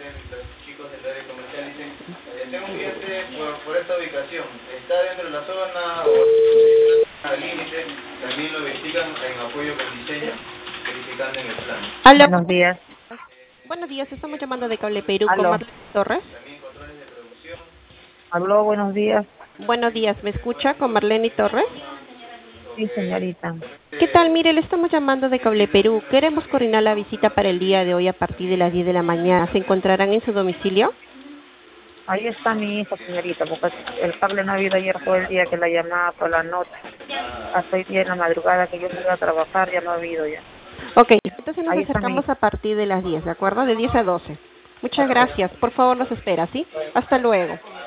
los chicos del área comercial dicen, tengo un cliente por esta ubicación, está dentro de la zona o al límite, también lo verifican en apoyo con diseño, verificando en el plan. Aló. Buenos días. Buenos días, estamos llamando de Cable Perú con Aló. Marlene Torres. También controles de producción. Aló, buenos días. Buenos días, ¿me escucha con Marlene Torres? Sí, señorita. ¿Qué tal? Mire, le estamos llamando de Cable Perú. Queremos coordinar la visita para el día de hoy a partir de las 10 de la mañana. ¿Se encontrarán en su domicilio? Ahí está mi hijo, señorita, porque el cable no ha habido ayer todo el día, que la llamaba por la noche. Hasta hoy día en la madrugada que yo iba a trabajar ya no ha habido ya. Ok, entonces nos Ahí está mi acercamos hijo. a partir de las 10, ¿de acuerdo? De 10 a 12. Muchas gracias. Por favor, nos espera, ¿sí? Hasta luego.